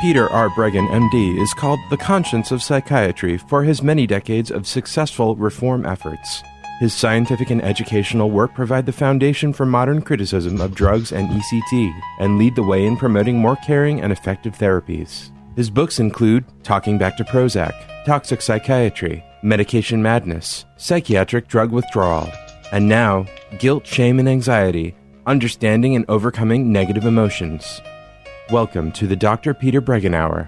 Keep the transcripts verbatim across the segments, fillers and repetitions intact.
Peter R. Breggin, M D, is called the conscience of psychiatry for his many decades of successful reform efforts. His scientific and educational work provide the foundation for modern criticism of drugs and E C T and lead the way in promoting more caring and effective therapies. His books include Talking Back to Prozac, Toxic Psychiatry, Medication Madness, Psychiatric Drug Withdrawal, and now, Guilt, Shame, and Anxiety, Understanding and Overcoming Negative Emotions. Welcome to the Doctor Peter Breggin Hour.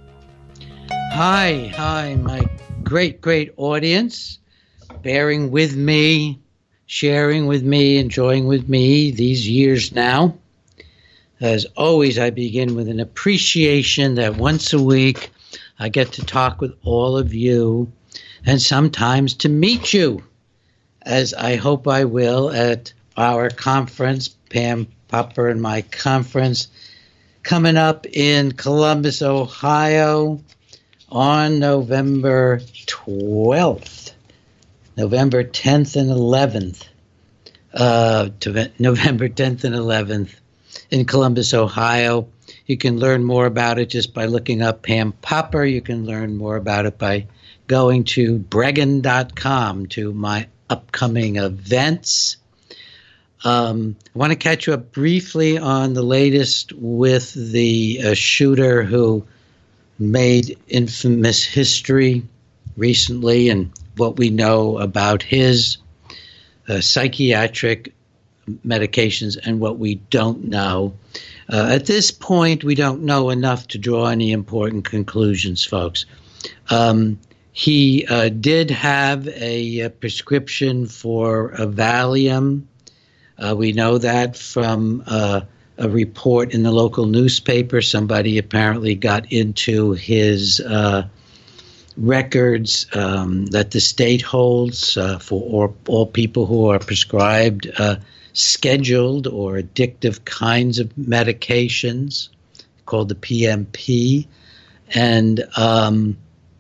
Hi, hi, my great, great audience, bearing with me, sharing with me, enjoying with me these years now. As always, I begin with an appreciation that once a week I get to talk with all of you and sometimes to meet you, as I hope I will at our conference, Pam Popper and my conference, coming up in Columbus, Ohio on November twelfth, November tenth and eleventh, uh, to November tenth and eleventh in Columbus, Ohio. You can learn more about it just by looking up Pam Popper. You can learn more about it by going to breggin dot com to my upcoming events. Um, I want to catch you up briefly on the latest with the uh, shooter who made infamous history recently and what we know about his uh, psychiatric medications and what we don't know. Uh, at this point, we don't know enough to draw any important conclusions, folks. Um, he uh, did have a, a prescription for a Valium. Uh, we know that from uh, a report in the local newspaper. Somebody apparently got into his uh, records um, that the state holds uh, for all, all people who are prescribed uh, scheduled or addictive kinds of medications called the P M P. And um,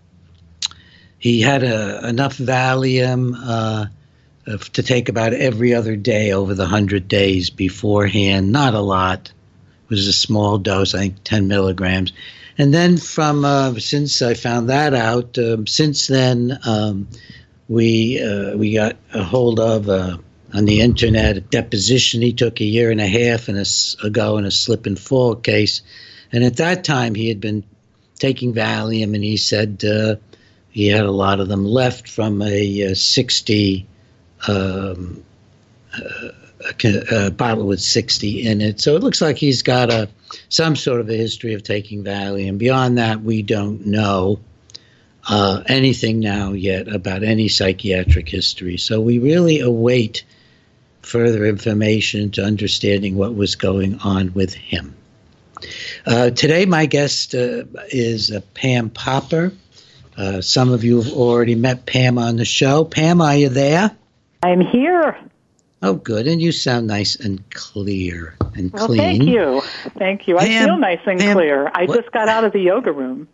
he had a, enough Valium uh, to take about every other day over the one hundred days beforehand. Not a lot. It was a small dose, I think ten milligrams. And then from, uh, since I found that out, um, since then um, we uh, we got a hold of, uh, on the internet, a deposition he took a year and a half in a, ago in a slip and fall case. And at that time he had been taking Valium, and he said uh, he had a lot of them left from a, a sixty Um, uh, a, a bottle with sixty in it. So it looks like he's got a some sort of a history of taking Valium. Beyond that, we don't know uh, anything now yet about any psychiatric history. So we really await further information to understanding what was going on with him. Uh, today, my guest uh, is uh, Pam Popper. Uh, some of you have already met Pam on the show. Pam, are you there? I'm here. Oh, good. And you sound nice and clear and well, clean. Thank you. Thank you. Pam, I feel nice and Pam, clear. I what? just got out of the yoga room.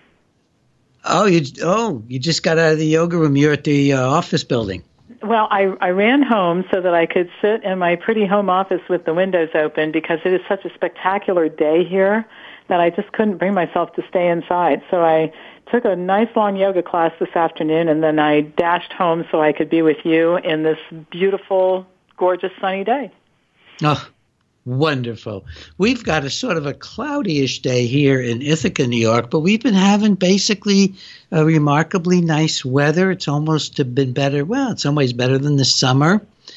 Oh, you oh you just got out of the yoga room. You're at the uh, office building. Well, I, I ran home so that I could sit in my pretty home office with the windows open because it is such a spectacular day here that I just couldn't bring myself to stay inside. So I took a nice long yoga class this afternoon, and then I dashed home so I could be with you in this beautiful, gorgeous, sunny day. Oh, wonderful. We've got a sort of a cloudy-ish day here in Ithaca, New York, but we've been having basically a remarkably nice weather. It's almost been better. Well, it's always better than the summer.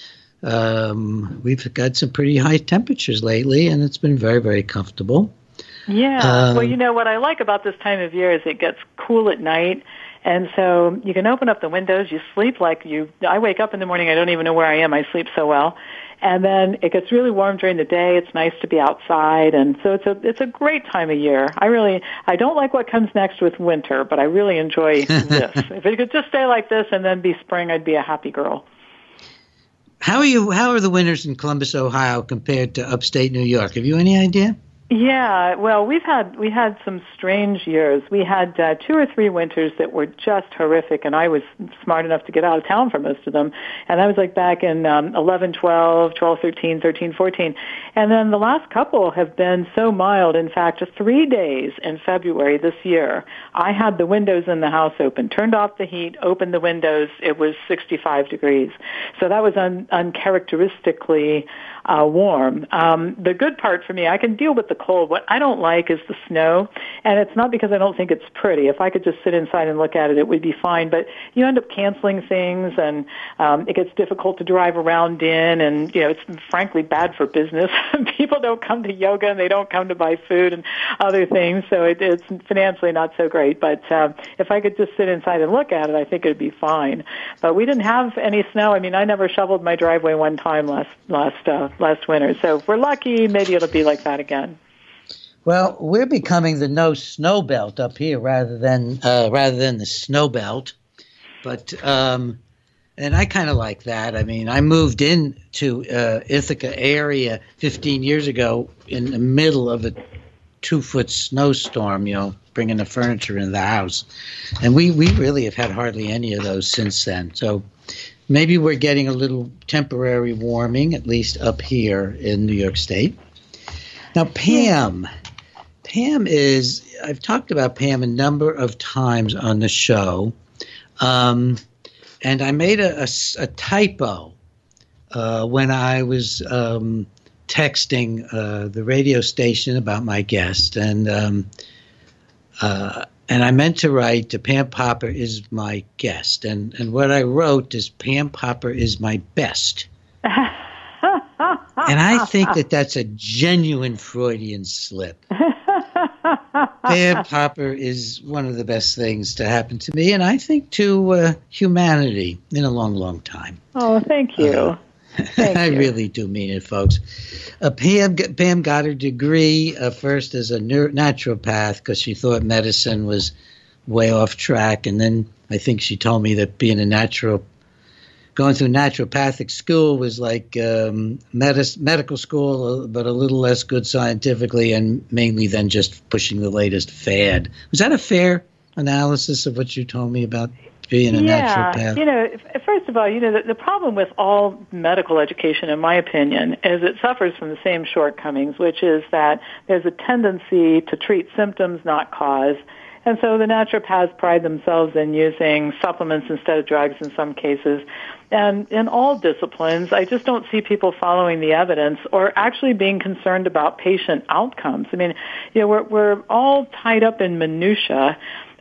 Um, we've got some pretty high temperatures lately, and it's been very, very comfortable. Yeah. Um, well, you know, what I like about this time of year is it gets cool at night. And so you can open up the windows. You sleep like you, I wake up in the morning. I don't even know where I am. I sleep so well. And then it gets really warm during the day. It's nice to be outside. And so it's a, it's a great time of year. I really, I don't like what comes next with winter, but I really enjoy this. If it could just stay like this and then be spring, I'd be a happy girl. How are you, how are the winters in Columbus, Ohio compared to upstate New York? Have you any idea? Yeah, well, we've had we had some strange years. We had uh, two or three winters that were just horrific, and I was smart enough to get out of town for most of them. And that was like back in um, eleven, twelve, twelve, thirteen, thirteen, fourteen. And then the last couple have been so mild. In fact, just three days in February this year, I had the windows in the house open, turned off the heat, opened the windows. It was sixty-five degrees. So that was un- uncharacteristically uh, warm. Um, the good part for me, I can deal with the cold. What I don't like is the snow, and it's not because I don't think it's pretty. If I could just sit inside and look at it, it would be fine. But you end up canceling things, and um, it gets difficult to drive around in, and you know it's frankly bad for business. People don't come to yoga, and they don't come to buy food and other things, so it, it's financially not so great. But uh, if I could just sit inside and look at it, I think it would be fine. But we didn't have any snow. I mean, I never shoveled my driveway one time last last uh, last winter. So if we're lucky, maybe it'll be like that again. Well, we're becoming the no snow belt up here rather than uh, rather than the snow belt, but um, and I kind of like that. I mean, I moved into uh, Ithaca area fifteen years ago in the middle of a two foot snowstorm. You know, bringing the furniture in the house, and we we really have had hardly any of those since then. So maybe we're getting a little temporary warming, at least up here in New York State. Now, Pam. Pam is, I've talked about Pam a number of times on the show, um, and I made a, a, a typo uh, when I was um, texting uh, the radio station about my guest, and um, uh, and I meant to write, Pam Popper is my guest, and, and what I wrote is Pam Popper is my best. And I think that that's a genuine Freudian slip. Pam Popper is one of the best things to happen to me, and I think to uh, humanity in a long, long time. Oh, thank you. Uh, thank I you. really do mean it, folks. Uh, Pam, Pam got her degree uh, first as a naturopath because she thought medicine was way off track, and then I think she told me that being a natural going through naturopathic school was like um, medis- medical school, but a little less good scientifically, and mainly then just pushing the latest fad. Was that a fair analysis of what you told me about being a yeah, naturopath? You know, first of all, you know, the, the problem with all medical education, in my opinion, is it suffers from the same shortcomings, which is that there's a tendency to treat symptoms, not cause. And so the naturopaths pride themselves in using supplements instead of drugs in some cases. And in all disciplines, I just don't see people following the evidence or actually being concerned about patient outcomes. I mean, you know, we're, we're all tied up in minutia,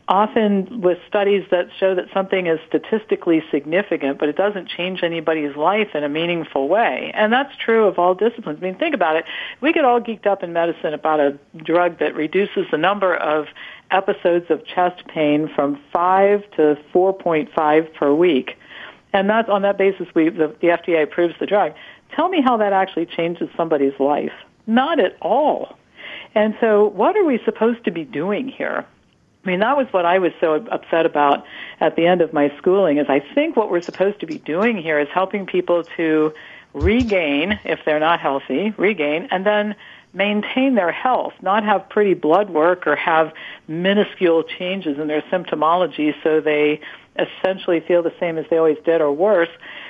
often with studies that show that something is statistically significant, but it doesn't change anybody's life in a meaningful way. And that's true of all disciplines. I mean, think about it. We get all geeked up in medicine about a drug that reduces the number of episodes of chest pain from five to four point five per week. And that's on that basis we the, the F D A approves the drug. Tell me how that actually changes somebody's life. Not at all. And so what are we supposed to be doing here? I mean, that was what I was so upset about at the end of my schooling, is I think what we're supposed to be doing here is helping people to regain, if they're not healthy, regain, and then maintain their health, not have pretty blood work or have minuscule changes in their symptomology so they essentially feel the same as they always did or worse.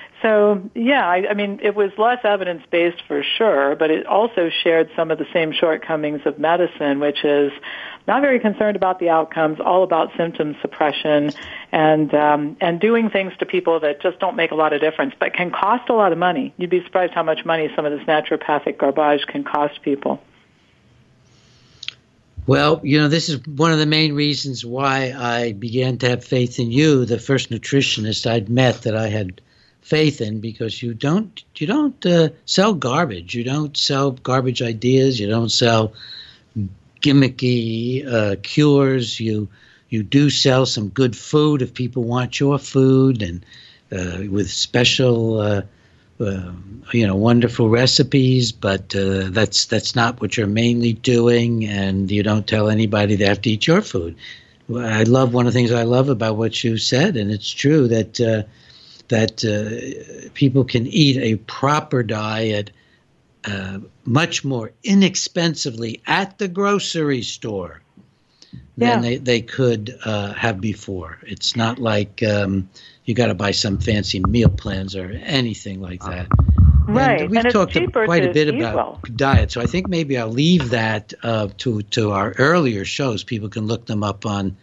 So, yeah, I, I mean, it was less evidence-based for sure, but it also shared some of the same shortcomings of medicine, which is not very concerned about the outcomes, all about symptom suppression and um, and doing things to people that just don't make a lot of difference, but can cost a lot of money. You'd be surprised how much money some of this naturopathic garbage can cost people. Well, you know, this is one of the main reasons why I began to have faith in you, the first nutritionist I'd met that I had faith in, because you don't you don't uh, sell garbage. You don't sell garbage ideas. You don't sell gimmicky uh, cures. You you do sell some good food if people want your food, and uh, with special uh, uh, you know wonderful recipes. But uh, that's that's not what you're mainly doing, and you don't tell anybody they have to eat your food. I love one of the things I love about what you said, and it's true that. Uh, that uh, people can eat a proper diet uh, much more inexpensively at the grocery store than yeah. they, they could uh, have before. It's not like um, you got to buy some fancy meal plans or anything like that. Right. And we've and talked it's cheaper quite a bit eat about well. diet, so I think maybe I'll leave that uh, to to our earlier shows. People can look them up on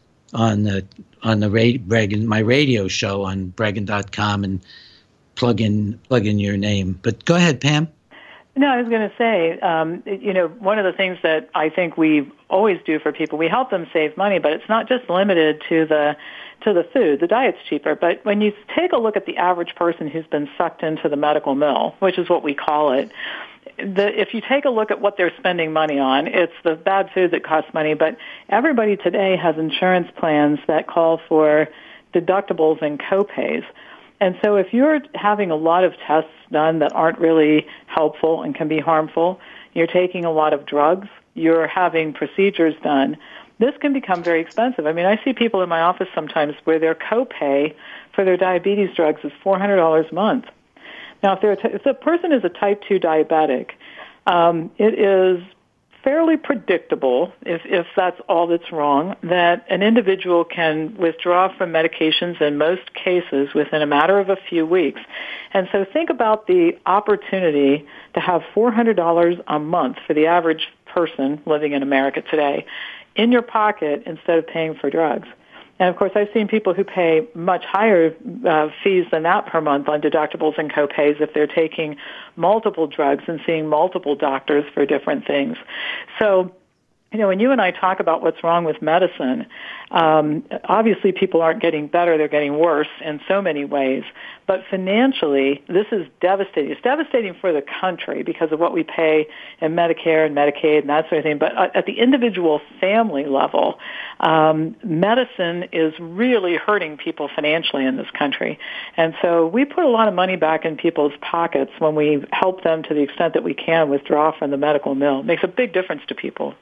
on the on the ra- Bregan, my radio show on Bregan dot com and plug in plug in your name. But go ahead, Pam. No, I was going to say, um, you know, one of the things that I think we always do for people, we help them save money, but it's not just limited to the to the food. The diet's cheaper, but when you take a look at the average person who's been sucked into the medical mill, which is what we call it, the, if you take a look at what they're spending money on, it's the bad food that costs money, but everybody today has insurance plans that call for deductibles and copays. And so if you're having a lot of tests done that aren't really helpful and can be harmful, you're taking a lot of drugs, you're having procedures done, this can become very expensive. I mean, I see people in my office sometimes where their copay for their diabetes drugs is four hundred dollars a month. Now, if, they're t- if the person is a type two diabetic, um, it is fairly predictable, if, if that's all that's wrong, that an individual can withdraw from medications in most cases within a matter of a few weeks. And so think about the opportunity to have four hundred dollars a month for the average person living in America today in your pocket instead of paying for drugs. And, of course, I've seen people who pay much higher uh, fees than that per month on deductibles and copays if they're taking multiple drugs and seeing multiple doctors for different things. So, you know, when you and I talk about what's wrong with medicine, um, obviously people aren't getting better, they're getting worse in so many ways. But financially, this is devastating. It's devastating for the country because of what we pay in Medicare and Medicaid and that sort of thing. But at the individual family level, um, medicine is really hurting people financially in this country. And so we put a lot of money back in people's pockets when we help them to the extent that we can withdraw from the medical mill. It makes a big difference to people.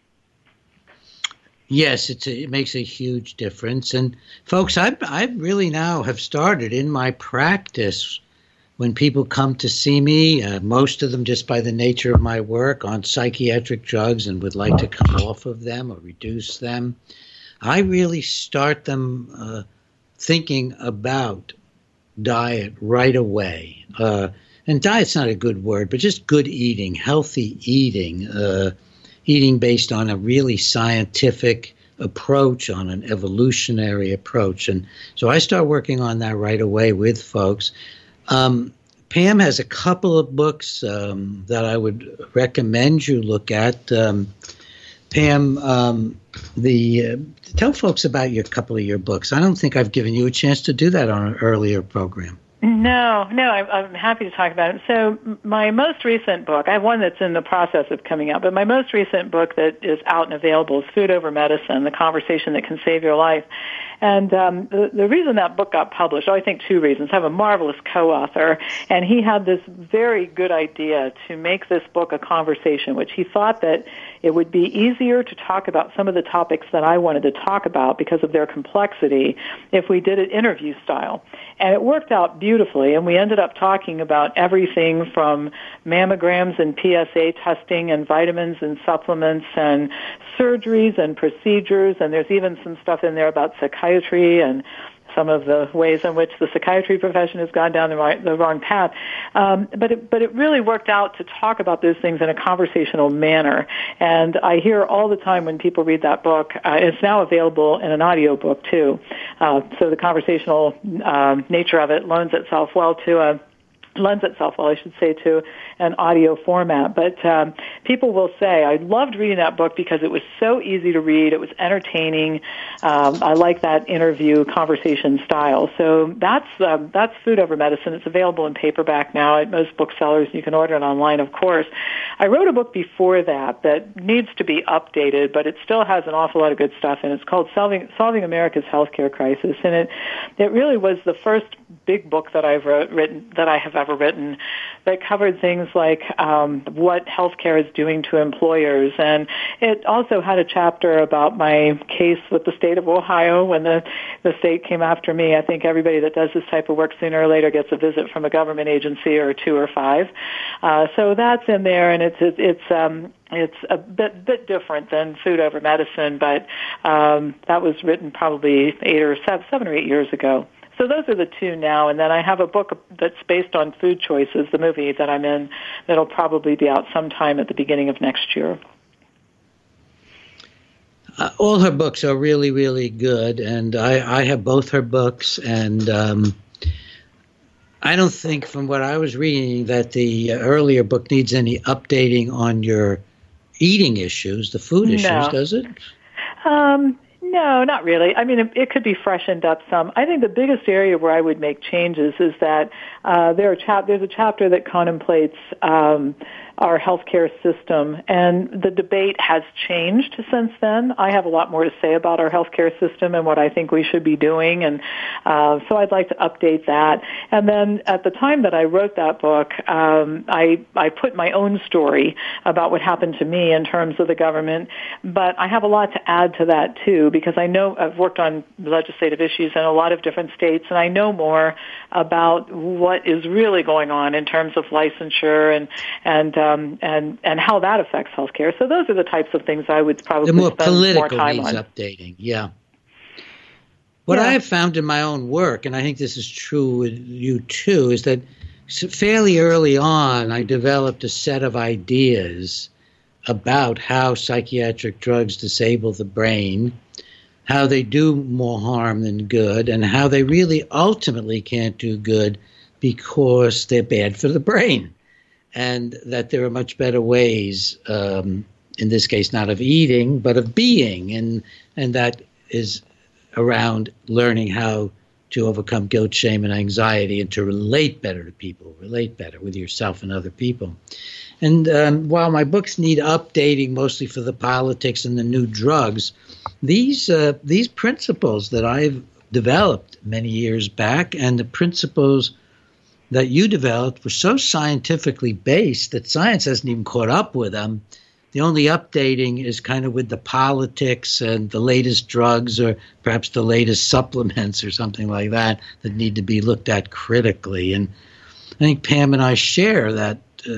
Yes, it's a, it makes a huge difference. And folks, I I really now have started in my practice when people come to see me, uh, most of them just by the nature of my work on psychiatric drugs and would like to come off of them or reduce them. I really start them uh, thinking about diet right away. Uh, and diet's not a good word, but just good eating, healthy eating, uh, eating based on a really scientific approach, on an evolutionary approach. And so I start working on that right away with folks. Um, Pam has a couple of books um, that I would recommend you look at. Um, Pam, um, the uh, tell folks about your couple of your books. I don't think I've given you a chance to do that on an earlier program. No, no, I'm, I'm happy to talk about it. So my most recent book, I have one that's in the process of coming out, but my most recent book that is out and available is Food Over Medicine, The Conversation That Can Save Your Life. And um, the, the reason that book got published, oh, I think two reasons. I have a marvelous co-author, and he had this very good idea to make this book a conversation, which he thought that it would be easier to talk about some of the topics that I wanted to talk about because of their complexity if we did it interview style. And it worked out beautifully, and we ended up talking about everything from mammograms and P S A testing and vitamins and supplements and surgeries and procedures, and there's even some stuff in there about psychiatry and some of the ways in which the psychiatry profession has gone down the, right, the wrong path. Um, but, it, but it really worked out to talk about those things in a conversational manner. And I hear all the time when people read that book, uh, it's now available in an audio book too. Uh, so the conversational um, nature of it lends itself well to a lends itself, well, I should say, to an audio format. But um, people will say, I loved reading that book because it was so easy to read. It was entertaining. Um, I like that interview conversation style. So that's um, that's Food Over Medicine. It's available in paperback now at most booksellers. You can order it online, of course. I wrote a book before that that needs to be updated, but it still has an awful lot of good stuff, and it's called Solving, Solving America's Healthcare Crisis. And it, it really was the first big book that I've wrote, written, that I have ever ever written that covered things like um, what healthcare is doing to employers. And it also had a chapter about my case with the state of Ohio when the, the state came after me. I think everybody that does this type of work sooner or later gets a visit from a government agency or two or five. Uh, so that's in there, and it's, it's, it's um, It's a bit bit different than Food Over Medicine, but um, that was written probably eight or seven, seven or eight years ago. So those are the two now, and then I have a book that's based on Food Choices, the movie that I'm in, that'll probably be out sometime at the beginning of next year. Uh, all her books are really, really good, and I, I have both her books, and um, I don't think from what I was reading that the earlier book needs any updating on your eating issues, the food issues, no. does it? Um, no, not really. I mean, it, it could be freshened up some. I think the biggest area where I would make changes is that uh, there are chap- there's a chapter that contemplates um, our healthcare system, and the debate has changed since then. I have a lot more to say about our healthcare system and what I think we should be doing, and uh, so I'd like to update that. And then at the time that I wrote that book, um, I, I put my own story about what happened to me in terms of the government, but I have a lot to add to that, too, because I know I've worked on legislative issues in a lot of different states, and I know more about what is really going on in terms of licensure and and um, and and how that affects healthcare. So those are the types of things I would probably the more spend more political time needs on. Updating, yeah. What yeah. I have found in my own work, and I think this is true with you too, is that fairly early on I developed a set of ideas about how psychiatric drugs disable the brain, how they do more harm than good, and how they really ultimately can't do good because they're bad for the brain, and that there are much better ways, um, in this case not of eating, but of being, and and that is around learning how to overcome guilt, shame, and anxiety, and to relate better to people, relate better with yourself and other people. And um, while my books need updating mostly for the politics and the new drugs, these uh, these principles that I've developed many years back and the principles that you developed were so scientifically based that science hasn't even caught up with them. The only updating is kind of with the politics and the latest drugs or perhaps the latest supplements or something like that that need to be looked at critically. And I think Pam and I share that.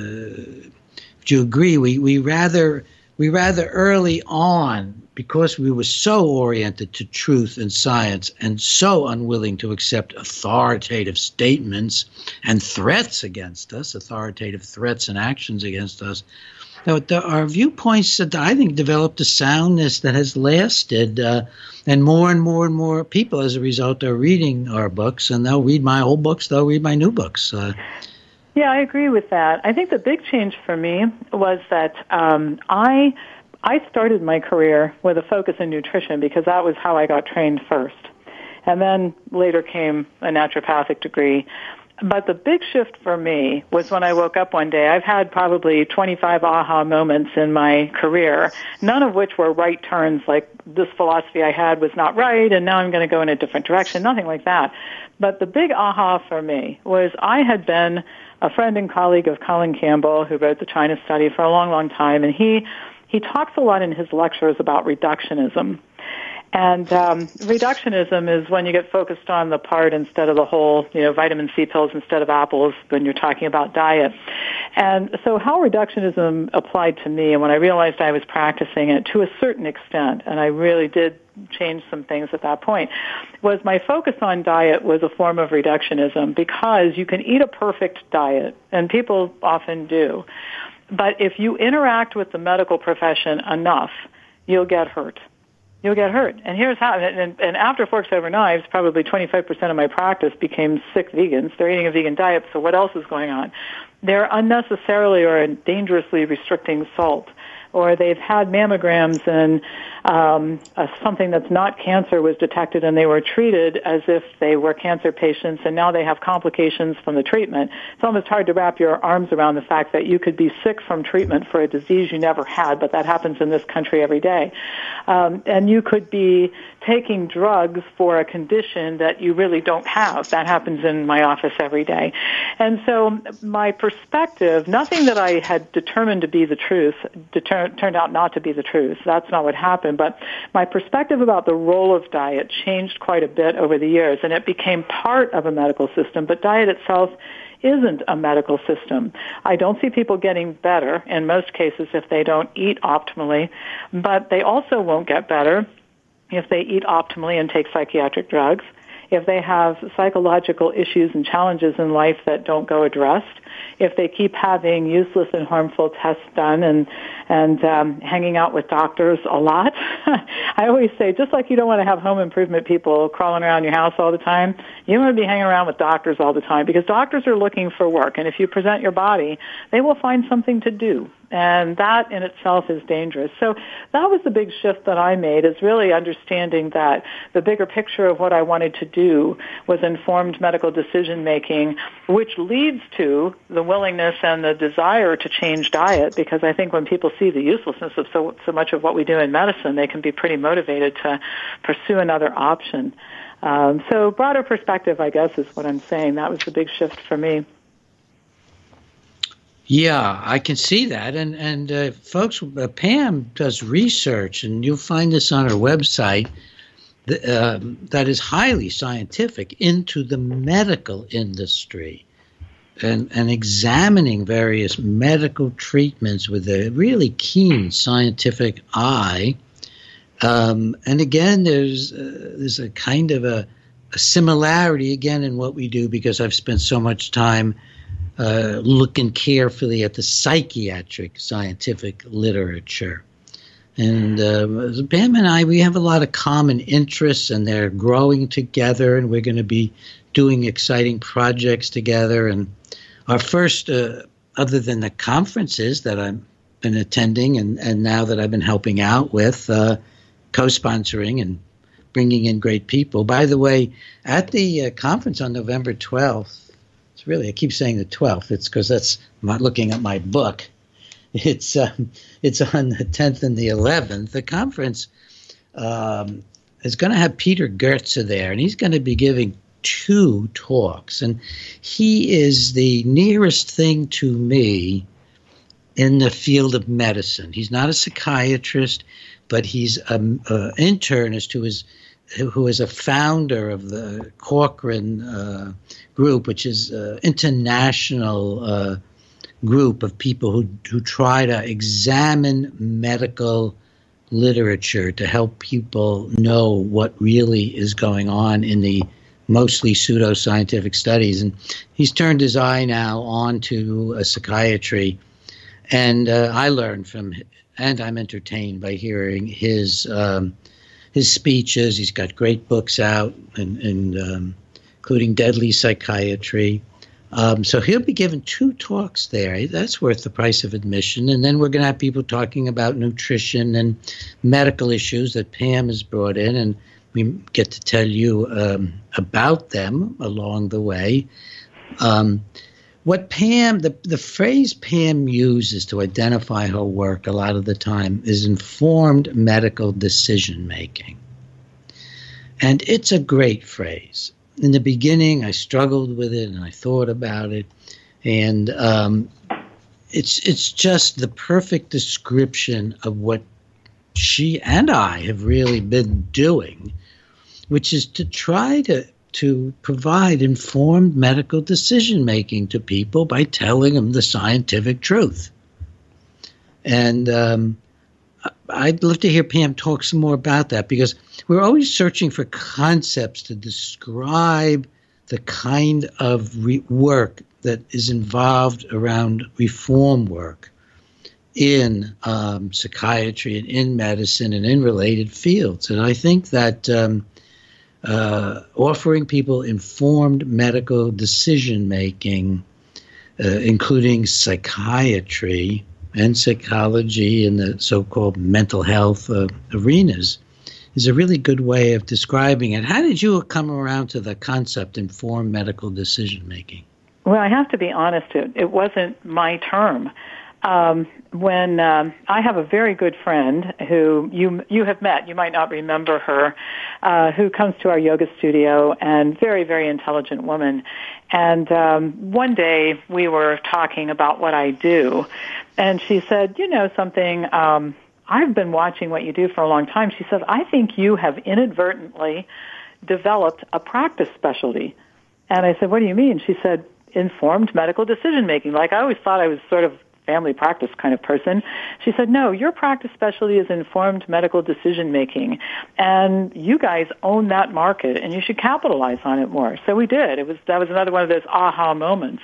Uh, would you agree? We we rather we rather early on, because we were so oriented to truth and science and so unwilling to accept authoritative statements and threats against us, authoritative threats and actions against us, that our viewpoints that I think developed a soundness that has lasted, uh, and more and more and more people as a result are reading our books, and they'll read my old books, they'll read my new books. Uh, Yeah, I agree with that. I think the big change for me was that um, I I started my career with a focus in nutrition because that was how I got trained first. And then later came a naturopathic degree. But the big shift for me was when I woke up one day. I've had probably twenty-five aha moments in my career, none of which were right turns, like this philosophy I had was not right and now I'm going to go in a different direction, nothing like that. But the big aha for me was I had been a friend and colleague of Colin Campbell, who wrote the China Study for a long, long time, and he he talks a lot in his lectures about reductionism. And um, reductionism is when you get focused on the part instead of the whole, you know, vitamin C pills instead of apples when you're talking about diet. And so how reductionism applied to me, and when I realized I was practicing it to a certain extent, and I really did change some things at that point, was my focus on diet was a form of reductionism because you can eat a perfect diet, and people often do. But if you interact with the medical profession enough, you'll get hurt. You'll get hurt. And here's how, and, and after Forks Over Knives, probably twenty-five percent of my practice became sick vegans. They're eating a vegan diet, so what else is going on? They're unnecessarily or dangerously restricting salt. or they've had mammograms and um, uh, something that's not cancer was detected and they were treated as if they were cancer patients, and now they have complications from the treatment. It's almost hard to wrap your arms around the fact that you could be sick from treatment for a disease you never had, but that happens in this country every day. Um, and you could be taking drugs for a condition that you really don't have. That happens in my office every day. And so my perspective, nothing that I had determined to be the truth deter- turned out not to be the truth. That's not what happened. But my perspective about the role of diet changed quite a bit over the years, and it became part of a medical system. But diet itself isn't a medical system. I don't see people getting better in most cases if they don't eat optimally, but they also won't get better if they eat optimally and take psychiatric drugs, if they have psychological issues and challenges in life that don't go addressed, if they keep having useless and harmful tests done and and um, hanging out with doctors a lot. I always say, just like you don't want to have home improvement people crawling around your house all the time, you want to be hanging around with doctors all the time, because doctors are looking for work, and if you present your body, they will find something to do. And that in itself is dangerous. So that was the big shift that I made, is really understanding that the bigger picture of what I wanted to do was informed medical decision making, which leads to the willingness and the desire to change diet, because I think when people see the uselessness of so, so much of what we do in medicine, they can be pretty motivated to pursue another option. Um, so broader perspective, I guess, is what I'm saying. That was the big shift for me. Yeah, I can see that. And, and uh, folks, uh, Pam does research, and you'll find this on her website, th- uh, that is highly scientific, into the medical industry and, and examining various medical treatments with a really keen scientific eye. Um, and again, there's, uh, there's a kind of a, a similarity, again, in what we do, because I've spent so much time Uh, looking carefully at the psychiatric scientific literature. And uh, Pam and I, we have a lot of common interests, and they're growing together, and we're going to be doing exciting projects together. And our first, uh, other than the conferences that I've been attending and, and now that I've been helping out with, uh, co-sponsoring and bringing in great people. By the way, at the uh, conference on November twelfth, really, I keep saying the twelfth. It's because that's, I'm not looking at my book. It's um, it's on the tenth and the eleventh. The conference um, is going to have Peter Goetze there, and he's going to be giving two talks. And he is the nearest thing to me in the field of medicine. He's not a psychiatrist, but he's an internist who is who is a founder of the Cochrane uh, group, which is an international uh, group of people who, who try to examine medical literature to help people know what really is going on in the mostly pseudoscientific studies. And he's turned his eye now onto uh, psychiatry. And uh, I learned from, and I'm entertained by hearing his um, his speeches. He's got great books out, and, and um, including Deadly Psychiatry. Um, so he'll be giving two talks there. That's worth the price of admission. And then we're going to have people talking about nutrition and medical issues that Pam has brought in, and we get to tell you um, about them along the way. Um, what Pam, the, the phrase Pam uses to identify her work a lot of the time is informed medical decision making. And it's a great phrase. In the beginning, I struggled with it and I thought about it. And um, it's it's just the perfect description of what she and I have really been doing, which is to try to to provide informed medical decision-making to people by telling them the scientific truth. And um, I'd love to hear Pam talk some more about that, because we're always searching for concepts to describe the kind of re- work that is involved around reform work in um, psychiatry and in medicine and in related fields. And I think that um, Uh, offering people informed medical decision-making, uh, including psychiatry, and psychology and the so-called mental health uh, arenas is a really good way of describing it. How did you come around to the concept informed medical decision-making? Well, I have to be honest, it, it wasn't my term. Um, when um, I have a very good friend who you you have met, you might not remember her, uh, who comes to our yoga studio, and very, very intelligent woman. And um, one day we were talking about what I do, and she said, you know something, um, I've been watching what you do for a long time. She said, I think you have inadvertently developed a practice specialty. And I said, what do you mean? She said, informed medical decision making. Like, I always thought I was sort of family practice kind of person. She said, no, your practice specialty is informed medical decision making, and you guys own that market, and you should capitalize on it more. So we did. It was that was another one of those aha moments.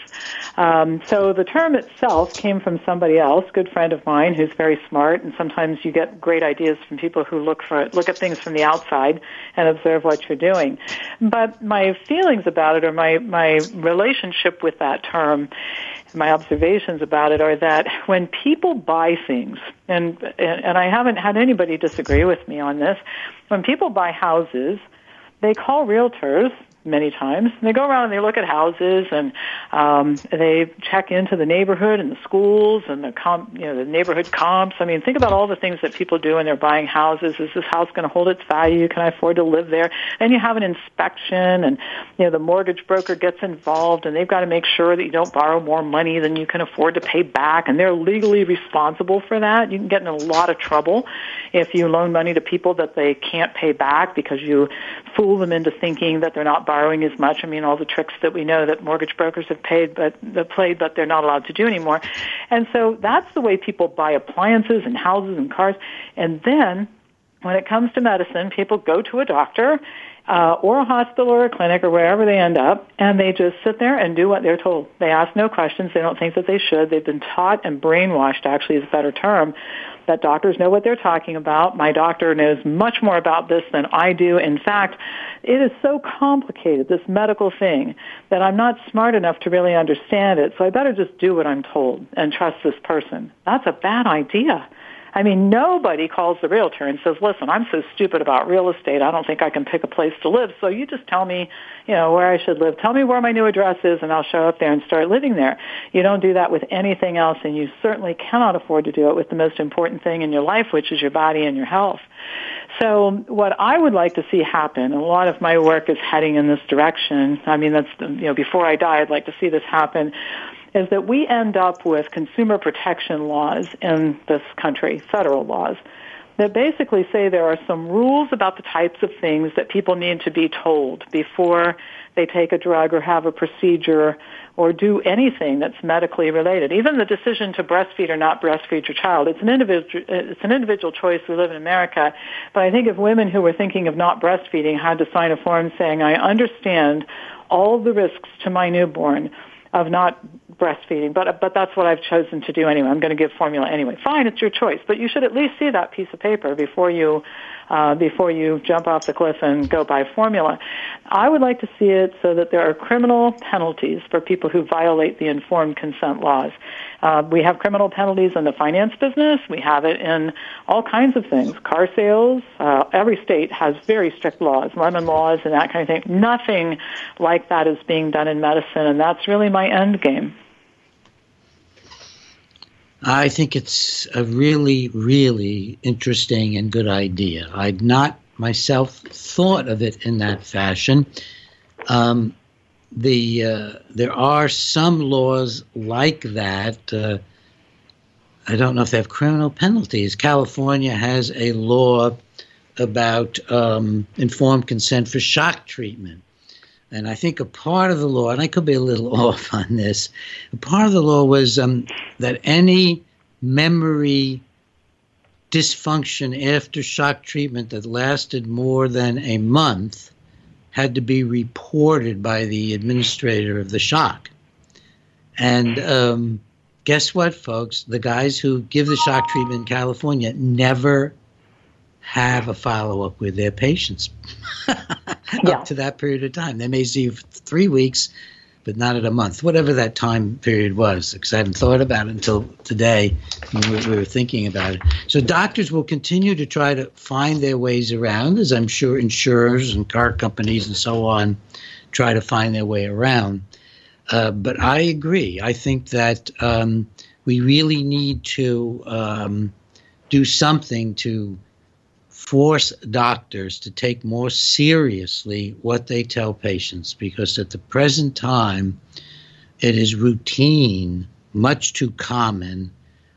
Um, so the term itself came from somebody else, good friend of mine who's very smart, and sometimes you get great ideas from people who look for look at things from the outside and observe what you're doing. But my feelings about it, or my my relationship with that term, my observations about it, are that when people buy things, and and I haven't had anybody disagree with me on this, when people buy houses, they call realtors many times. And they go around and they look at houses, and um, they check into the neighborhood and the schools and the comp, you know, the neighborhood comps. I mean, think about all the things that people do when they're buying houses. Is this house going to hold its value? Can I afford to live there? And you have an inspection, and you know the mortgage broker gets involved, and they've got to make sure that you don't borrow more money than you can afford to pay back, and they're legally responsible for that. You can get in a lot of trouble if you loan money to people that they can't pay back because you fool them into thinking that they're not borrowing as much. I mean, all the tricks that we know that mortgage brokers have paid, but that played, but they're not allowed to do anymore. And so that's the way people buy appliances and houses and cars. And then when it comes to medicine, people go to a doctor uh, or a hospital or a clinic or wherever they end up, and they just sit there and do what they're told. They ask no questions. They don't think that they should. They've been taught and brainwashed, actually is a better term, that doctors know what they're talking about. My doctor knows much more about this than I do. In fact, it is so complicated, this medical thing, that I'm not smart enough to really understand it, so I better just do what I'm told and trust this person. That's a bad idea. I mean, nobody calls the realtor and says, listen, I'm so stupid about real estate, I don't think I can pick a place to live, so you just tell me, you know, where I should live. Tell me where my new address is, and I'll show up there and start living there. You don't do that with anything else, and you certainly cannot afford to do it with the most important thing in your life, which is your body and your health. So what I would like to see happen, and a lot of my work is heading in this direction, I mean, that's, you know, before I die, I'd like to see this happen, is that we end up with consumer protection laws in this country, federal laws, that basically say there are some rules about the types of things that people need to be told before they take a drug or have a procedure or do anything that's medically related. Even the decision to breastfeed or not breastfeed your child, it's an individual, it's an individual choice. We live in America. But I think if women who were thinking of not breastfeeding had to sign a form saying, I understand all the risks to my newborn of not breastfeeding, but but that's what I've chosen to do anyway. I'm going to give formula anyway. Fine, it's your choice, but you should at least see that piece of paper before you uh, before you jump off the cliff and go buy formula. I would like to see it so that there are criminal penalties for people who violate the informed consent laws. Uh, we have criminal penalties in the finance business. We have it in all kinds of things. Car sales. Uh, every state has very strict laws, lemon laws and that kind of thing. Nothing like that is being done in medicine, and that's really my end game. I think it's a really, really interesting and good idea. I'd not myself thought of it in that fashion. Um, the uh, there are some laws like that. Uh, I don't know if they have criminal penalties. California has a law about um, informed consent for shock treatment. And I think a part of the law, and I could be a little off on this, a part of the law was um, that any memory dysfunction after shock treatment that lasted more than a month had to be reported by the administrator of the shock. And um, guess what, folks? The guys who give the shock treatment in California never have a follow-up with their patients yeah. up to that period of time. They may see you for three weeks, but not at a month, whatever that time period was, because I hadn't thought about it until today when we, we were thinking about it. So doctors will continue to try to find their ways around, as I'm sure insurers and car companies and so on try to find their way around. Uh, but I agree. I think that um, we really need to um, do something to force doctors to take more seriously what they tell patients, because at the present time, it is routine, much too common,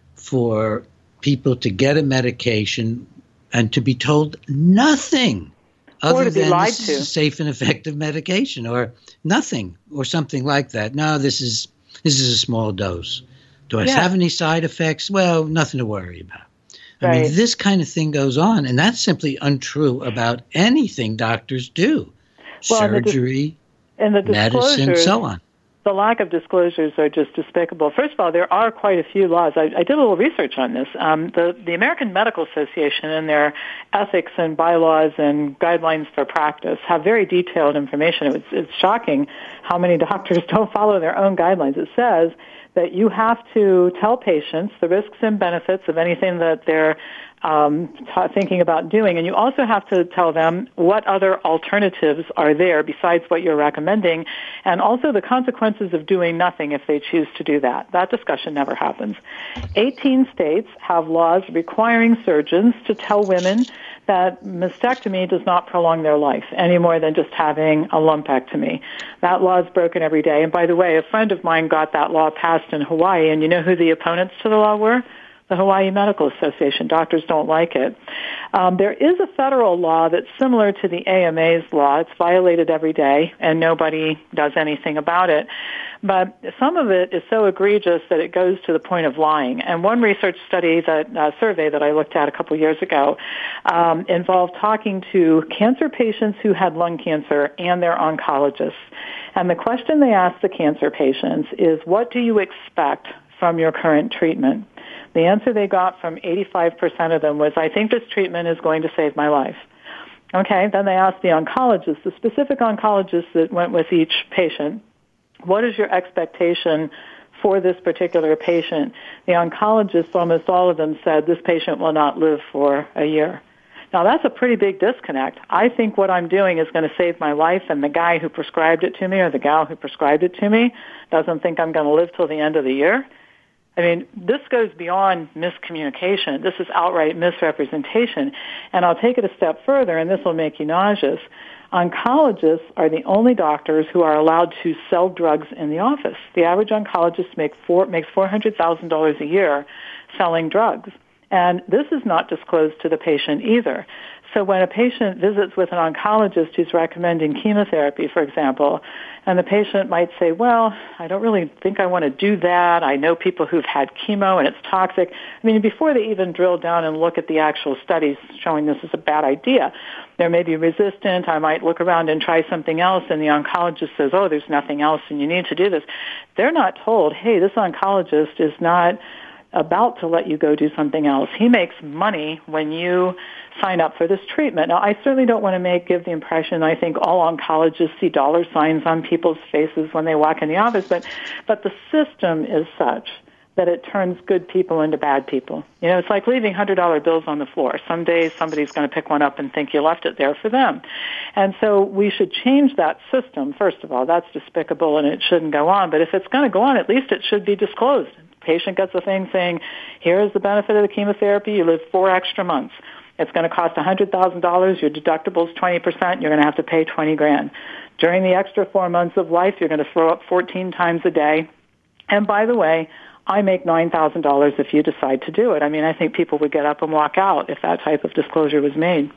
for people to get a medication and to be told nothing other than this is a safe and effective medication, or nothing, or something like that. No, this is this is a small dose. Do I yeah. have any side effects? Well, nothing to worry about. I Right. mean, this kind of thing goes on, and that's simply untrue about anything doctors do. Well, and the dis- Surgery, and the medicine, disclosures, so on. the lack of disclosures are just despicable. First of all, there are quite a few laws. I, I did a little research on this. Um, the, the American Medical Association and their ethics and bylaws and guidelines for practice have very detailed information. It's, it's shocking how many doctors don't follow their own guidelines. It says that you have to tell patients the risks and benefits of anything that they're um, t- thinking about doing, and you also have to tell them what other alternatives are there besides what you're recommending, and also the consequences of doing nothing if they choose to do that. That discussion never happens. eighteen states have laws requiring surgeons to tell women that mastectomy does not prolong their life any more than just having a lumpectomy. That law is broken every day. And by the way, a friend of mine got that law passed in Hawaii, and you know who the opponents to the law were? The Hawaii Medical Association. Doctors don't like it. Um, there is a federal law that's similar to the A M A's law. It's violated every day, and nobody does anything about it. But some of it is so egregious that it goes to the point of lying. And one research study, that uh, survey that I looked at a couple years ago, um, involved talking to cancer patients who had lung cancer and their oncologists. And the question they asked the cancer patients is, what do you expect from your current treatment? The answer they got from eighty-five percent of them was, I think this treatment is going to save my life. Okay, then they asked the oncologist, the specific oncologist that went with each patient, what is your expectation for this particular patient? The oncologists, almost all of them, said this patient will not live for a year. Now, that's a pretty big disconnect. I think what I'm doing is going to save my life, and the guy who prescribed it to me or the gal who prescribed it to me doesn't think I'm going to live till the end of the year. I mean, this goes beyond miscommunication. This is outright misrepresentation. And I'll take it a step further, and this will make you nauseous. Oncologists are the only doctors who are allowed to sell drugs in the office. The average oncologist make four, makes four hundred thousand dollars a year selling drugs. And this is not disclosed to the patient either. So when a patient visits with an oncologist who's recommending chemotherapy, for example, and the patient might say, well, I don't really think I want to do that. I know people who've had chemo and it's toxic. I mean, before they even drill down and look at the actual studies showing this is a bad idea, they may be resistant. I might look around and try something else, and the oncologist says, oh, there's nothing else and you need to do this. They're not told, hey, this oncologist is not about to let you go do something else. He makes money when you sign up for this treatment. Now, I certainly don't want to make give the impression I think all oncologists see dollar signs on people's faces when they walk in the office, but but the system is such that it turns good people into bad people. You know, it's like leaving one hundred dollar bills on the floor. Some days somebody's going to pick one up and think you left it there for them. And so we should change that system, first of all. That's despicable and it shouldn't go on. But if it's going to go on, at least it should be disclosed. Patient gets a thing saying, here is the benefit of the chemotherapy. You live four extra months. It's going to cost one hundred thousand dollars. Your deductible is twenty percent. You're going to have to pay twenty grand. During the extra four months of life, you're going to throw up fourteen times a day. And by the way, I make nine thousand dollars if you decide to do it. I mean, I think people would get up and walk out if that type of disclosure was made.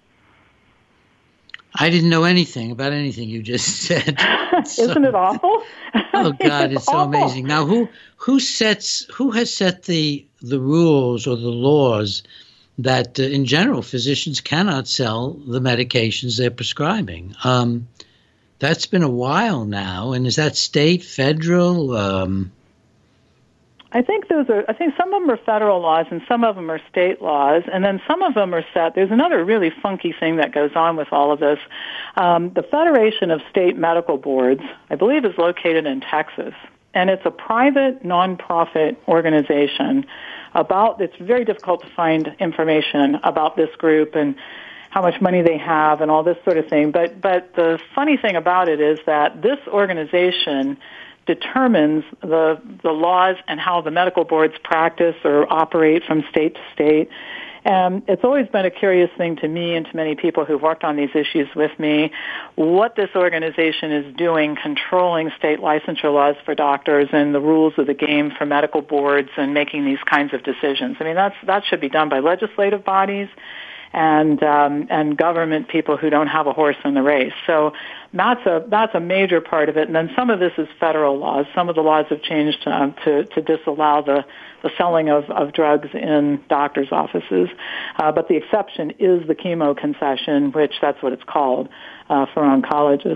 I didn't know anything about anything you just said. So, isn't it awful? Oh God, it's, it's so awful. amazing. Now, who who sets who has set the the rules or the laws that, uh, in general, physicians cannot sell the medications they're prescribing? Um, that's been a while now, and is that state, federal? Um, I think those are, I think some of them are federal laws and some of them are state laws, and then some of them are set. There's another really funky thing that goes on with all of this. Um, the Federation of State Medical Boards, I believe, is located in Texas, and it's a private, nonprofit organization about, it's very difficult to find information about this group and how much money they have and all this sort of thing. But, but the funny thing about it is that this organization determines the the laws and how the medical boards practice or operate from state to state. And it's always been a curious thing to me and to many people who've worked on these issues with me, what this organization is doing controlling state licensure laws for doctors and the rules of the game for medical boards and making these kinds of decisions. I mean, that's that should be done by legislative bodies and um, and government people who don't have a horse in the race. So that's a that's a major part of it. And then some of this is federal laws. Some of the laws have changed um, to to disallow the the selling of, of drugs in doctors' offices. Uh, but the exception is the chemo concession, which that's what it's called uh, for oncologists.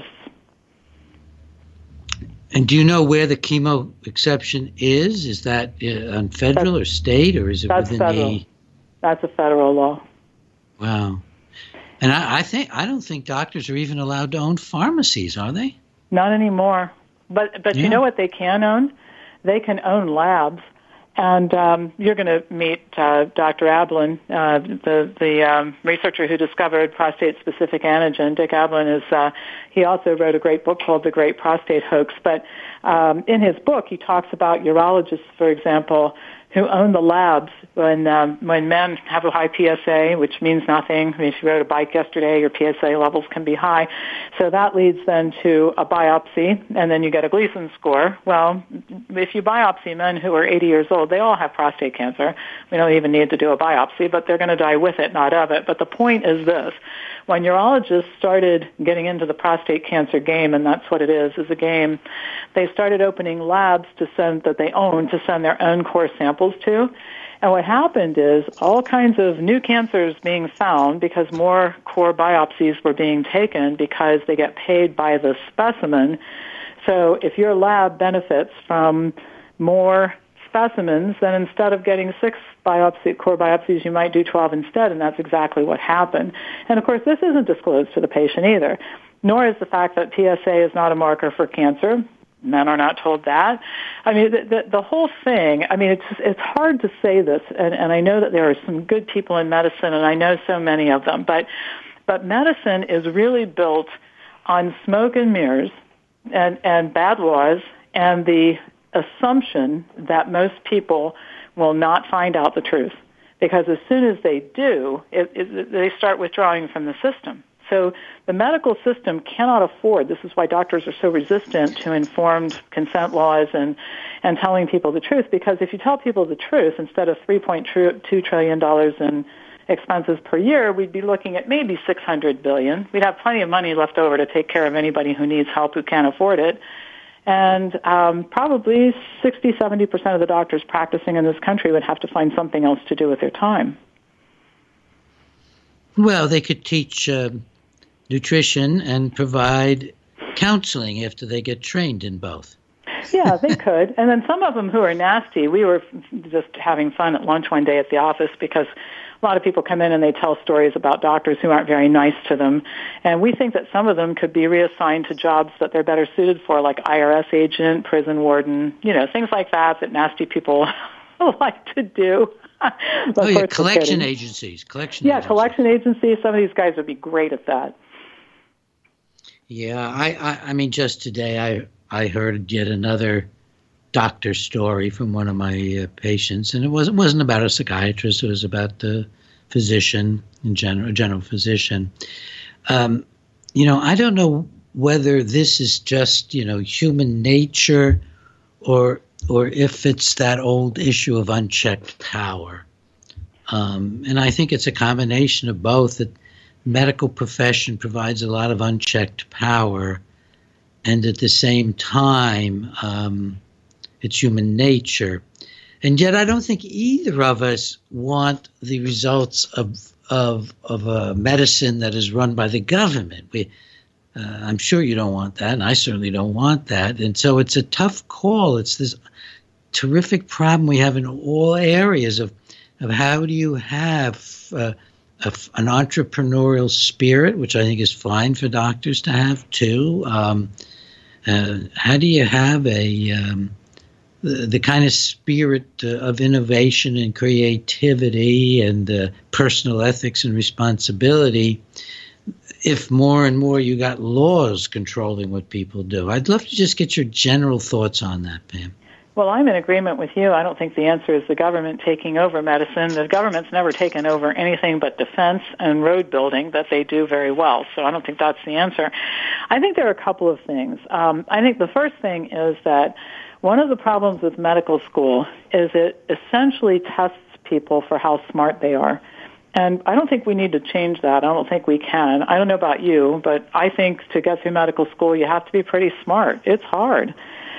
And do you know where the chemo exception is? Is that uh, on federal that's, or state, or is it that's within federal. the? That's a federal law. Wow. And I, I think I don't think doctors are even allowed to own pharmacies, are they? Not anymore. But but yeah. you know what they can own? They can own labs. And um, you're going to meet uh, Doctor Ablin, uh, the the um, researcher who discovered prostate-specific antigen. Dick Ablin is uh, he also wrote a great book called The Great Prostate Hoax. But um, in his book, he talks about urologists, for example, who own the labs when um, when men have a high P S A, which means nothing. I mean, if you rode a bike yesterday, your P S A levels can be high. So that leads then to a biopsy, and then you get a Gleason score. Well, if you biopsy men who are eighty years old, they all have prostate cancer. We don't even need to do a biopsy, but they're going to die with it, not of it. But the point is this. When urologists started getting into the prostate cancer game, and that's what it is, is a game, they started opening labs to send that they own to send their own core samples to. And what happened is all kinds of new cancers being found because more core biopsies were being taken because they get paid by the specimen. So if your lab benefits from more specimens, then instead of getting six biopsy, core biopsies, you might do twelve instead, and that's exactly what happened. And of course, this isn't disclosed to the patient either, nor is the fact that P S A is not a marker for cancer. Men are not told that. I mean, the, the, the whole thing, I mean, it's it's hard to say this, and, and I know that there are some good people in medicine, and I know so many of them, but but medicine is really built on smoke and mirrors and, and bad laws and the assumption that most people will not find out the truth, because as soon as they do, it, it, they start withdrawing from the system. So the medical system cannot afford, this is why doctors are so resistant to informed consent laws and, and telling people the truth, because if you tell people the truth, instead of three point two trillion dollars in expenses per year, we'd be looking at maybe six hundred billion dollars. We'd have plenty of money left over to take care of anybody who needs help who can't afford it. And um, probably sixty, seventy percent of the doctors practicing in this country would have to find something else to do with their time. Well, they could teach uh, nutrition and provide counseling after they get trained in both. Yeah, they could. And then some of them who are nasty, we were just having fun at lunch one day at the office because a lot of people come in and they tell stories about doctors who aren't very nice to them. And we think that some of them could be reassigned to jobs that they're better suited for, like I R S agent, prison warden, you know, things like that that nasty people like to do. Oh, yeah, collection agencies. Collection yeah, agencies. collection agencies. Some of these guys would be great at that. Yeah, I, I, I mean, just today I, I heard yet another doctor story from one of my uh, patients, and it wasn't wasn't about a psychiatrist. It was about the physician in general, general physician. Um, you know, I don't know whether this is just you know human nature, or or if it's that old issue of unchecked power. Um, and I think it's a combination of both. That the medical profession provides a lot of unchecked power, and at the same time, um, it's human nature. And yet I don't think either of us want the results of of of a medicine that is run by the government. We, uh, I'm sure you don't want that, and I certainly don't want that. And so it's a tough call. It's this terrific problem we have in all areas of, of how do you have uh, a, an entrepreneurial spirit, which I think is fine for doctors to have too. Um, uh, how do you have a um, the, the kind of spirit uh, of innovation and creativity and uh, personal ethics and responsibility if more and more you got laws controlling what people do? I'd love to just get your general thoughts on that, Pam. Well, I'm in agreement with you. I don't think the answer is the government taking over medicine. The government's never taken over anything but defense and road building that they do very well. So I don't think that's the answer. I think there are a couple of things. Um, I think the first thing is that one of the problems with medical school is it essentially tests people for how smart they are. And I don't think we need to change that. I don't think we can. I don't know about you, but I think to get through medical school, you have to be pretty smart. It's hard.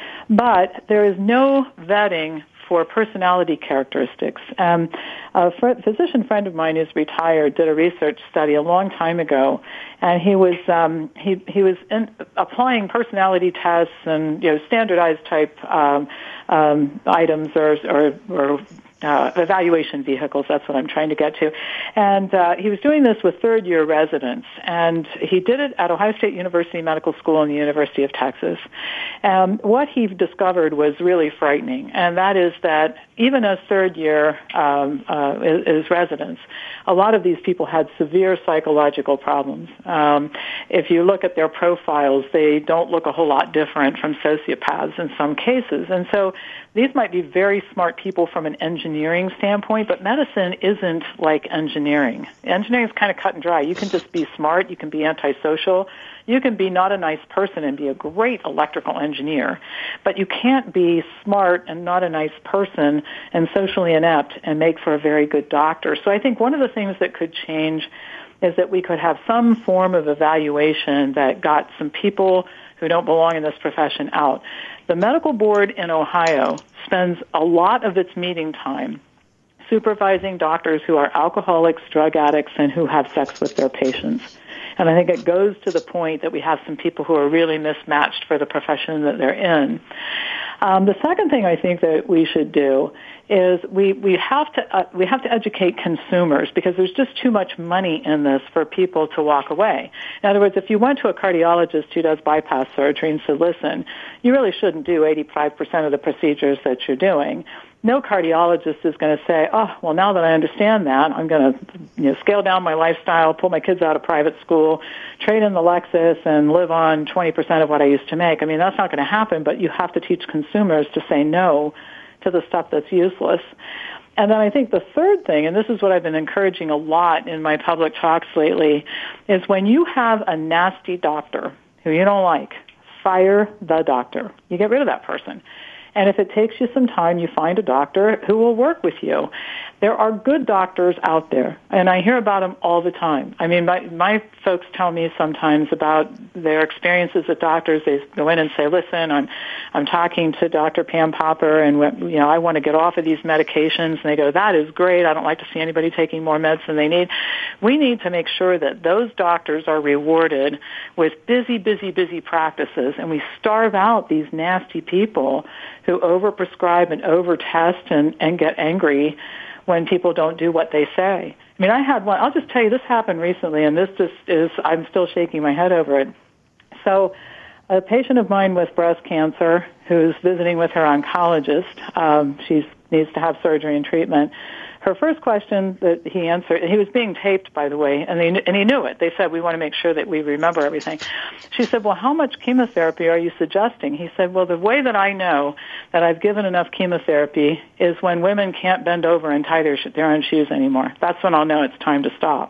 But there is no vetting for personality characteristics. Um, a fr- physician friend of mine who's retired did a research study a long time ago, and he was um, he he was in, applying personality tests and you know standardized type um, um, items or or, or Uh, evaluation vehicles, that's what I'm trying to get to. And uh, he was doing this with third-year residents, and he did it at Ohio State University Medical School and the University of Texas. Um, what he discovered was really frightening, and that is that even as third-year um, uh, as residents, a lot of these people had severe psychological problems. Um, if you look at their profiles, they don't look a whole lot different from sociopaths in some cases. And so these might be very smart people from an engineering standpoint, but medicine isn't like engineering. Engineering is kind of cut and dry. You can just be smart. You can be antisocial. You can be not a nice person and be a great electrical engineer, but you can't be smart and not a nice person and socially inept and make for a very good doctor. So I think one of the things that could change is that we could have some form of evaluation that got some people who don't belong in this profession out. The medical board in Ohio spends a lot of its meeting time supervising doctors who are alcoholics, drug addicts, and who have sex with their patients. And I think it goes to the point that we have some people who are really mismatched for the profession that they're in. Um, the second thing I think that we should do is we, we have to uh, we have to educate consumers, because there's just too much money in this for people to walk away. In other words, if you went to a cardiologist who does bypass surgery and said, listen, you really shouldn't do eighty-five percent of the procedures that you're doing, no cardiologist is going to say, oh, well, now that I understand that, I'm going to you know, scale down my lifestyle, pull my kids out of private school, trade in the Lexus, and live on twenty percent of what I used to make. I mean, that's not going to happen, but you have to teach consumers to say no to the stuff that's useless. And then I think the third thing, and this is what I've been encouraging a lot in my public talks lately, is when you have a nasty doctor who you don't like, fire the doctor. You get rid of that person. And if it takes you some time, you find a doctor who will work with you. There are good doctors out there, and I hear about them all the time. I mean, my, my folks tell me sometimes about their experiences with doctors. They go in and say, listen, I'm I'm talking to Doctor Pam Popper, and you know, I want to get off of these medications. And they go, that is great. I don't like to see anybody taking more meds than they need. We need to make sure that those doctors are rewarded with busy, busy, busy practices, and we starve out these nasty people who overprescribe and overtest and, and get angry when people don't do what they say. I mean, I had one, I'll just tell you, this happened recently, and this just is, I'm still shaking my head over it. So a patient of mine with breast cancer who's visiting with her oncologist, um, she needs to have surgery and treatment. Her first question that he answered, he was being taped, by the way, and, they, and he knew it. They said, we want to make sure that we remember everything. She said, well, how much chemotherapy are you suggesting? He said, well, the way that I know that I've given enough chemotherapy is when women can't bend over and tie their, their own shoes anymore. That's when I'll know it's time to stop.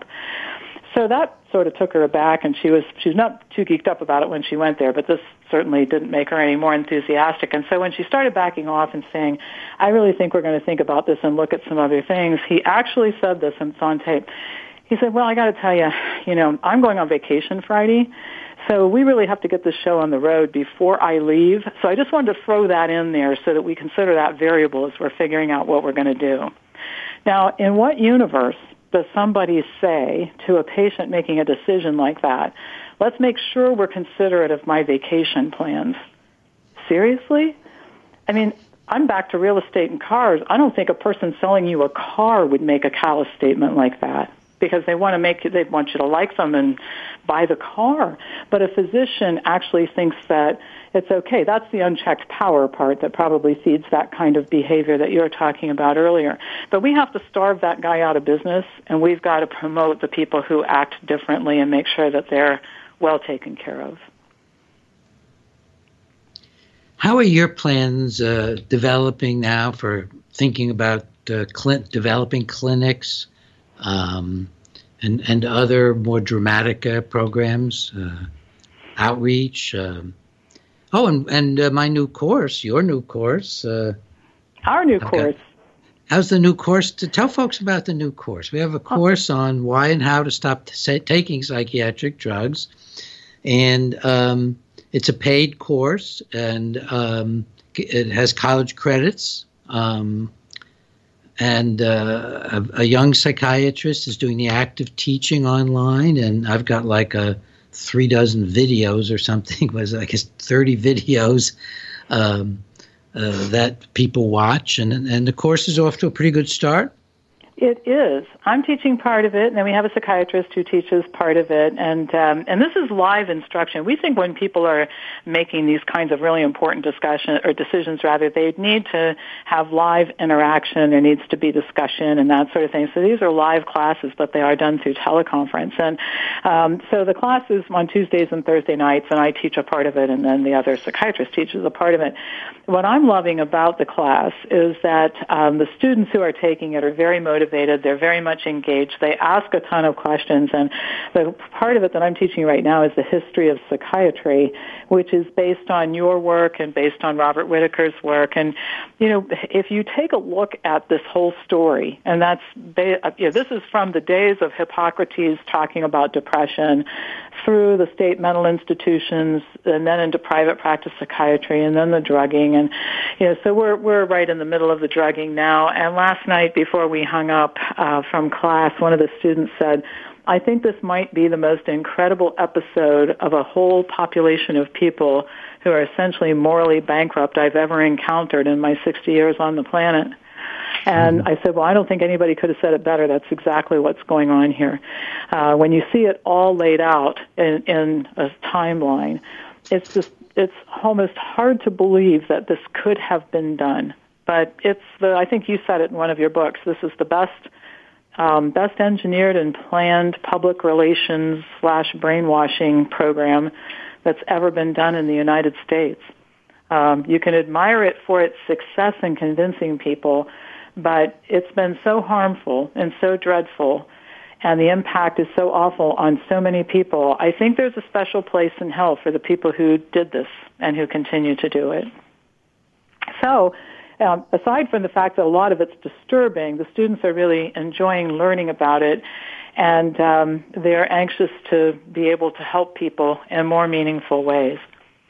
So that sort of took her aback, and she was she's not too geeked up about it when she went there, but this certainly didn't make her any more enthusiastic. And so when she started backing off and saying, I really think we're going to think about this and look at some other things, he actually said this, and it's on tape. He said, well, I got to tell you, you know, I'm going on vacation Friday, so we really have to get this show on the road before I leave. So I just wanted to throw that in there so that we consider that variable as we're figuring out what we're going to do. Now, in what universe does somebody say to a patient making a decision like that, let's make sure we're considerate of my vacation plans? Seriously? I mean, I'm back to real estate and cars. I don't think a person selling you a car would make a callous statement like that, because they want to make they want you to like them and buy the car. But a physician actually thinks that it's okay. That's the unchecked power part that probably feeds that kind of behavior that you were talking about earlier. But we have to starve that guy out of business, and we've got to promote the people who act differently and make sure that they're well taken care of. How are your plans uh, developing now for thinking about uh, cl- developing clinics um, and, and other more dramatic uh, programs, uh, outreach? Um, oh, and, and uh, my new course, your new course. Uh, Our new I've course. Got, how's the new course? To tell folks about the new course. We have a course on why and how to stop t- taking psychiatric drugs. And um, it's a paid course, and um, it has college credits. Um, and uh, a, a young psychiatrist is doing the active teaching online, and I've got like a three dozen videos or something. Was I guess thirty videos um, uh, that people watch, and and the course is off to a pretty good start. It is. I'm teaching part of it, and then we have a psychiatrist who teaches part of it, and um, and this is live instruction. We think when people are making these kinds of really important discussion or decisions, rather, they need to have live interaction. There needs to be discussion and that sort of thing. So these are live classes, but they are done through teleconference. And um, so the class is on Tuesdays and Thursday nights, and I teach a part of it, and then the other psychiatrist teaches a part of it. What I'm loving about the class is that um, the students who are taking it are very motivated. They're very much engaged. They ask a ton of questions, and the part of it that I'm teaching right now is the history of psychiatry, which is based on your work and based on Robert Whitaker's work. And, you know, if you take a look at this whole story, and that's, you know, this is from the days of Hippocrates talking about depression through the state mental institutions and then into private practice psychiatry and then the drugging. And, you know, so we're, we're right in the middle of the drugging now. And last night before we hung up uh, from class, one of the students said, I think this might be the most incredible episode of a whole population of people who are essentially morally bankrupt I've ever encountered in my sixty years on the planet. And I said, well, I don't think anybody could have said it better. That's exactly what's going on here. Uh, when you see it all laid out in, in a timeline, it's just, it's almost hard to believe that this could have been done. But it's the, I think you said it in one of your books, this is the best, um, best engineered and planned public relations slash brainwashing program that's ever been done in the United States. Um, you can admire it for its success in convincing people, but it's been so harmful and so dreadful, and the impact is so awful on so many people. I think there's a special place in hell for the people who did this and who continue to do it. So, um, aside from the fact that a lot of it's disturbing, the students are really enjoying learning about it, and um, they're anxious to be able to help people in more meaningful ways.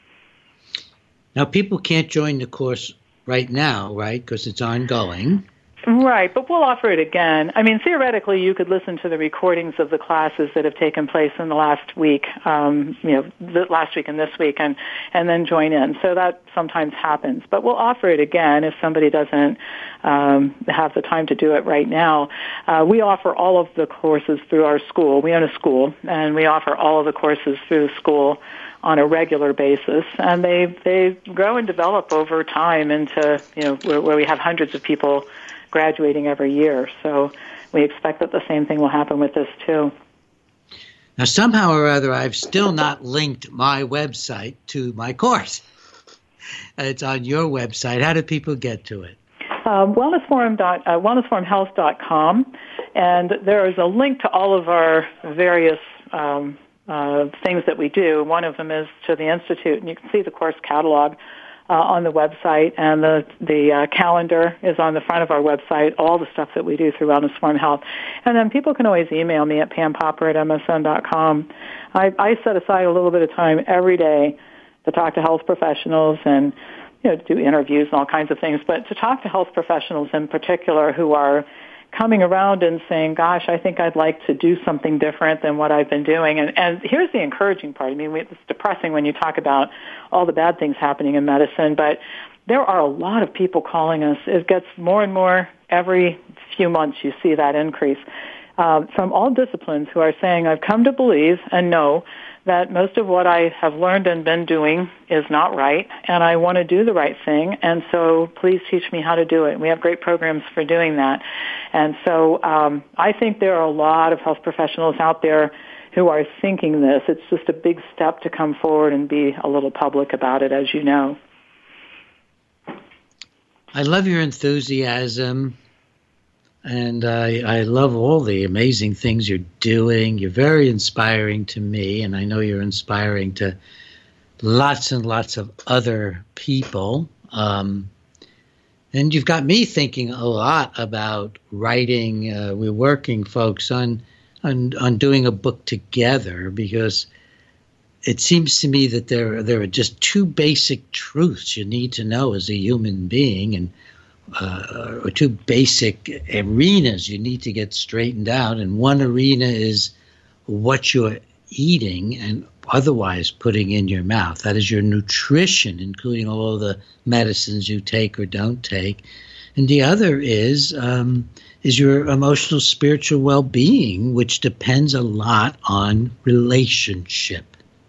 Now, people can't join the course right now, right, because it's ongoing. Right, but we'll offer it again. I mean, theoretically, you could listen to the recordings of the classes that have taken place in the last week, um, you know, the last week and this week, and, and then join in. So that sometimes happens. But we'll offer it again if somebody doesn't um, have the time to do it right now. Uh, we offer all of the courses through our school. We own a school, and we offer all of the courses through the school on a regular basis, and they they grow and develop over time into, you know, where, where we have hundreds of people graduating every year. So we expect that the same thing will happen with this too. Now, somehow or other, I've still not linked my website to my course. It's on your website. How do people get to it? Um, wellnessforum dot, uh, wellness forum health dot com, and there is a link to all of our various um, uh, things that we do. One of them is to the Institute, and you can see the course catalog Uh, on the website, and the the uh, calendar is on the front of our website, all the stuff that we do through Wellness Forum Health. And then people can always email me at pam popper at m s n dot com. I, I set aside a little bit of time every day to talk to health professionals and, you know, do interviews and all kinds of things, but to talk to health professionals in particular who are coming around and saying, gosh, I think I'd like to do something different than what I've been doing. And, and here's the encouraging part. I mean, it's depressing when you talk about all the bad things happening in medicine, but there are a lot of people calling us. It gets more and more every few months. You see that increase uh, from all disciplines who are saying, I've come to believe and know that most of what I have learned and been doing is not right, and I want to do the right thing, and so please teach me how to do it. And we have great programs for doing that. And so um, I think there are a lot of health professionals out there who are thinking this. It's just a big step to come forward and be a little public about it, as you know. I love your enthusiasm, and I, I love all the amazing things you're doing. You're very inspiring to me, and I know you're inspiring to lots and lots of other people. Um, and you've got me thinking a lot about writing. Uh, we're working, folks, on, on on doing a book together, because it seems to me that there there are just two basic truths you need to know as a human being, and uh, or two basic arenas you need to get straightened out. And one arena is what you're eating and otherwise putting in your mouth. That is your nutrition, including all of the medicines you take or don't take. And the other is um, is your emotional, spiritual well-being, which depends a lot on relationship.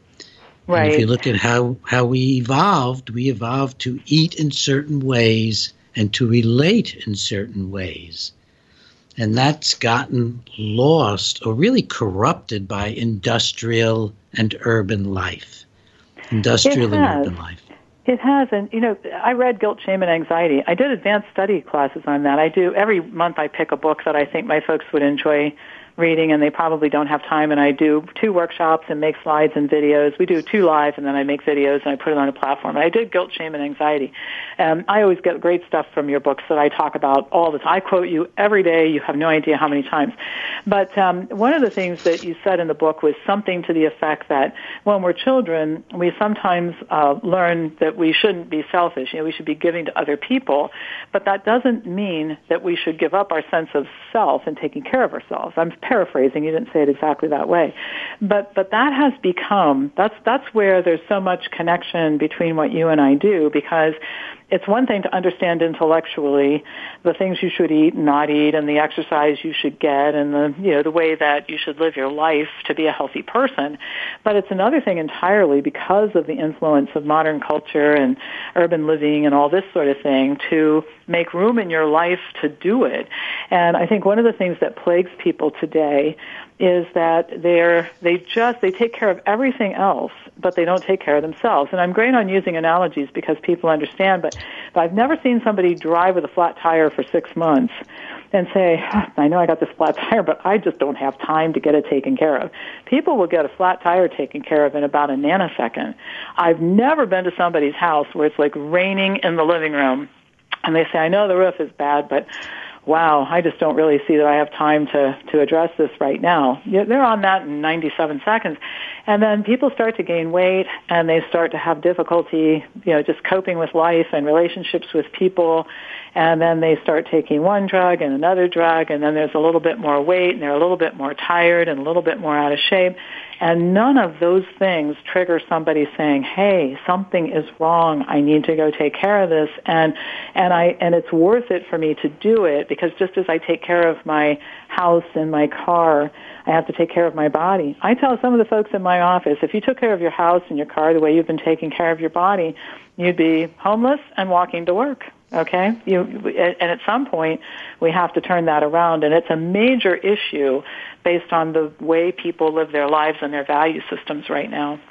Right. And if you look at how, how we evolved, we evolved to eat in certain ways and to relate in certain ways. And that's gotten lost or really corrupted by industrial and urban life. Industrial and urban life. It has. And, you know, I read Guilt, Shame, and Anxiety. I did advanced study classes on that. I do. Every month I pick a book that I think my folks would enjoy reading, and they probably don't have time, and I do two workshops and make slides and videos. We do two live, and then I make videos, and I put it on a platform. And I did Guilt, Shame, and Anxiety. Um, I always get great stuff from your books that I talk about all the time. I quote you every day. You have no idea how many times. But um, one of the things that you said in the book was something to the effect that when we're children, we sometimes uh, learn that we shouldn't be selfish. You know, we should be giving to other people, but that doesn't mean that we should give up our sense of self and taking care of ourselves. I'm paraphrasing, you didn't say it exactly that way. But but that has become, that's that's where there's so much connection between what you and I do, because it's one thing to understand intellectually the things you should eat and not eat, and the exercise you should get, and the you know the way that you should live your life to be a healthy person. But it's another thing entirely, because of the influence of modern culture and urban living and all this sort of thing, to make room in your life to do it. And I think one of the things that plagues people today is that they're they just they take care of everything else, but they don't take care of themselves. And I'm great on using analogies because people understand, but, but I've never seen somebody drive with a flat tire for six months and say, I know I got this flat tire, but I just don't have time to get it taken care of. People will get a flat tire taken care of in about a nanosecond. I've never been to somebody's house where it's like raining in the living room, and they say, I know the roof is bad, but wow, I just don't really see that I have time to, to address this right now. They're on that in ninety-seven seconds. And then people start to gain weight, and they start to have difficulty, you know, just coping with life and relationships with people. And then they start taking one drug and another drug, and then there's a little bit more weight, and they're a little bit more tired and a little bit more out of shape. And none of those things trigger somebody saying, hey, something is wrong. I need to go take care of this. And, and I, and it's worth it for me to do it, because just as I take care of my house and my car, I have to take care of my body. I tell some of the folks in my office, if you took care of your house and your car the way you've been taking care of your body, you'd be homeless and walking to work. Okay? You, and at some point, we have to turn that around, and it's a major issue based on the way people live their lives and their value systems right now.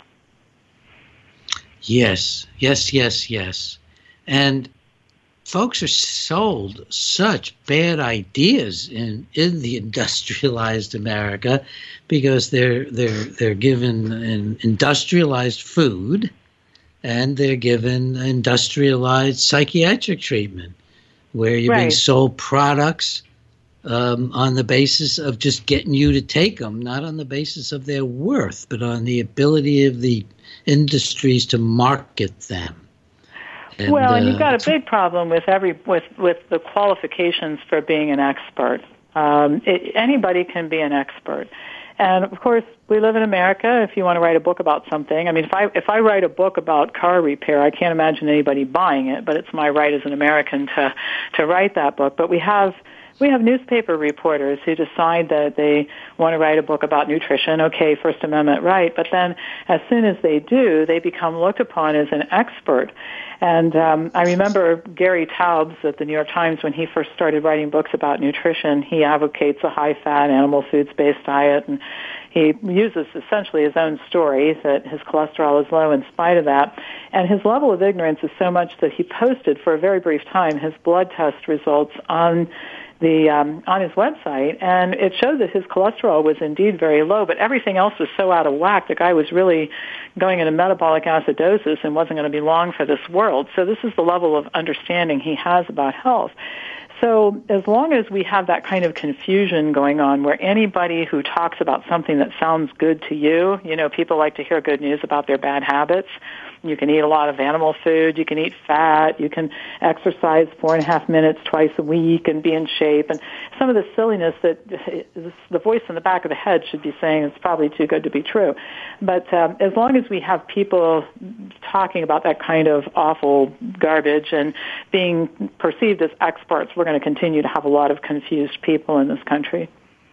Yes, yes, yes, yes. And folks are sold such bad ideas in, in the industrialized America, because they're they're they're given an industrialized food, and they're given industrialized psychiatric treatment, where you're right. being sold products um, on the basis of just getting you to take them, not on the basis of their worth, but on the ability of the industries to market them. And, well, and uh, you've got a big problem with every with, with the qualifications for being an expert. Um, it, anybody can be an expert. And of course, we live in America. If you want to write a book about something, I mean, if I if I write a book about car repair, I can't imagine anybody buying it. But it's my right as an American to to write that book. But we have we have newspaper reporters who decide that they want to write a book about nutrition. Okay, First Amendment right. But then, as soon as they do, they become looked upon as an expert. And um, I remember Gary Taubes at the New York Times, when he first started writing books about nutrition, he advocates a high-fat, animal foods-based diet, and he uses essentially his own story that his cholesterol is low in spite of that. And his level of ignorance is so much that he posted for a very brief time his blood test results on the um, on his website, and it showed that his cholesterol was indeed very low, but everything else was so out of whack. The guy was really going into metabolic acidosis and wasn't going to be long for this world. So this is the level of understanding he has about health. So as long as we have that kind of confusion going on where anybody who talks about something that sounds good to you, you know, people like to hear good news about their bad habits. You can eat a lot of animal food. You can eat fat. You can exercise four and a half minutes twice a week and be in shape. And some of the silliness that the voice in the back of the head should be saying is probably too good to be true. But um, as long as we have people talking about that kind of awful garbage and being perceived as experts, we're going to continue to have a lot of confused people in this country.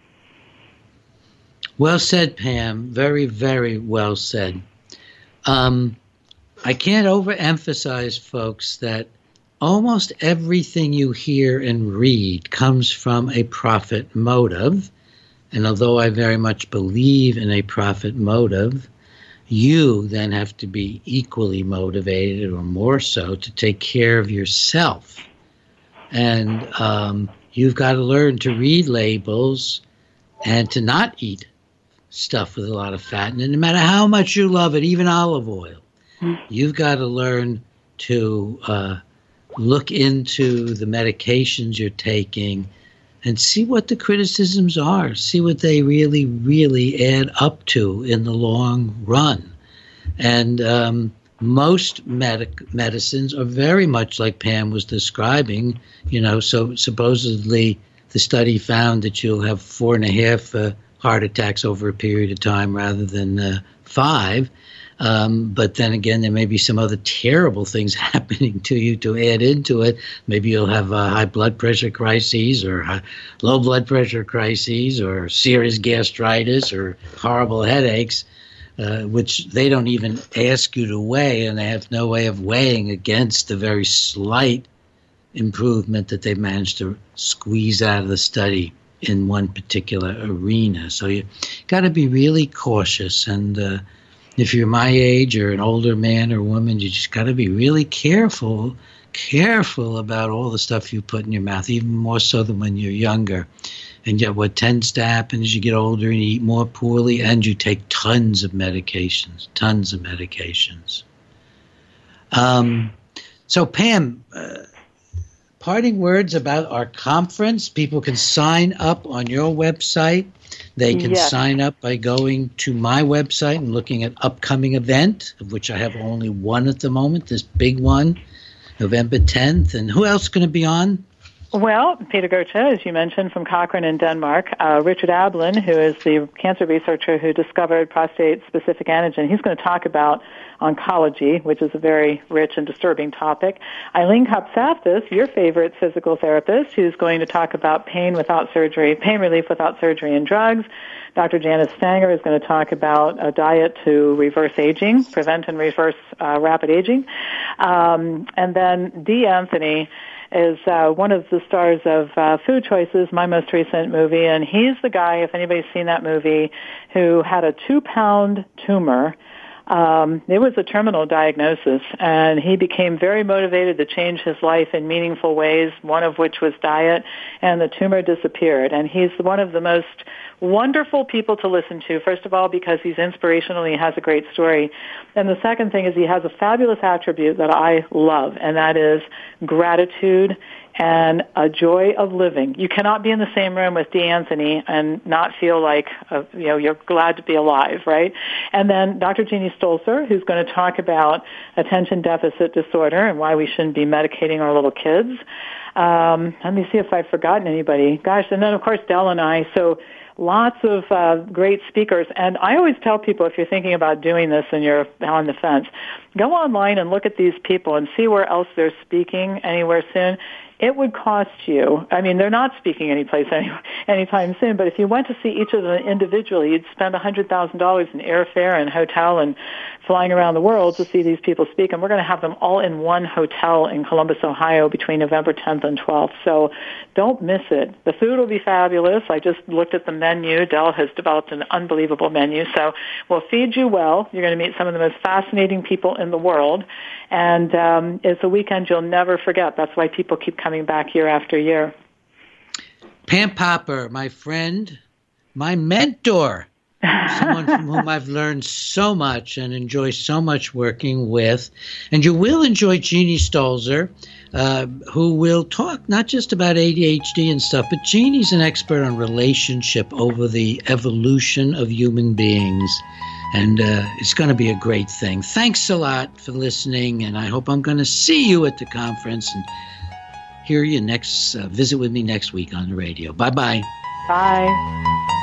Well said, Pam. Very, very well said. Um, I can't overemphasize, folks, that almost everything you hear and read comes from a profit motive. And although I very much believe in a profit motive, you then have to be equally motivated, or more so, to take care of yourself. And um, you've got to learn to read labels and to not eat stuff with a lot of fat. And no matter how much you love it, even olive oil, you've got to learn to uh, look into the medications you're taking and see what the criticisms are, see what they really, really add up to in the long run. And um, most medic- medicines are very much like Pam was describing, you know, so supposedly the study found that you'll have four and a half uh, heart attacks over a period of time rather than uh, five. Um, but then again, there may be some other terrible things happening to you to add into it. Maybe you'll have uh, high blood pressure crises or high, low blood pressure crises or serious gastritis or horrible headaches, uh, which they don't even ask you to weigh, and they have no way of weighing against the very slight improvement that they've managed to squeeze out of the study in one particular arena. So you got to be really cautious, and uh, if you're my age or an older man or woman, you just got to be really careful, careful about all the stuff you put in your mouth, even more so than when you're younger. And yet what tends to happen is you get older and you eat more poorly and you take tons of medications, tons of medications. Um, so, Pam, uh, parting words about our conference. People can sign up on your website. They can yes. sign up by going to my website and looking at upcoming event, of which I have only one at the moment, this big one, November tenth. And who else is going to be on? Well, Peter Goethe, as you mentioned, from Cochrane in Denmark. Uh, Richard Ablin, who is the cancer researcher who discovered prostate-specific antigen. He's going to talk about oncology, which is a very rich and disturbing topic. Eileen Kopsaftis, your favorite physical therapist, who's going to talk about pain without surgery, pain relief without surgery and drugs. Doctor Janice Stanger is going to talk about a diet to reverse aging, prevent and reverse uh, rapid aging. Um, and then Dee Anthony is uh, one of the stars of uh, Food Choices, my most recent movie, and he's the guy, if anybody's seen that movie, who had a two-pound tumor. Um, it was a terminal diagnosis, and he became very motivated to change his life in meaningful ways, one of which was diet, and the tumor disappeared. And he's one of the most wonderful people to listen to, first of all, because he's inspirational and he has a great story. And the second thing is he has a fabulous attribute that I love, and that is gratitude and a joy of living. You cannot be in the same room with Dee Anthony and not feel like, uh, you know, you're glad to be alive, right? And then Doctor Jeannie Stolzer, who's going to talk about attention deficit disorder and why we shouldn't be medicating our little kids. Um, let me see if I've forgotten anybody. Gosh, and then, of course, Del and I. So lots of uh, great speakers. And I always tell people, if you're thinking about doing this and you're on the fence, go online and look at these people and see where else they're speaking anywhere soon. It would cost you, I mean, they're not speaking anyplace any, anytime soon, but if you went to see each of them individually, you'd spend one hundred thousand dollars in airfare and hotel and flying around the world to see these people speak. And we're going to have them all in one hotel in Columbus, Ohio between November tenth and twelfth. So don't miss it. The food will be fabulous. I just looked at the menu. Del has developed an unbelievable menu. So we'll feed you well. You're going to meet some of the most fascinating people in the world. And um, it's a weekend you'll never forget. That's why people keep coming back year after year. Pam Popper, my friend, my mentor, someone from whom I've learned so much and enjoy so much working with. And you will enjoy Jeannie Stolzer, uh, who will talk not just about A D H D and stuff, but Jeannie's an expert on relationship over the evolution of human beings. And uh, it's going to be a great thing. Thanks a lot for listening, and I hope I'm going to see you at the conference and hear you next, uh, visit with me next week on the radio. Bye-bye. Bye.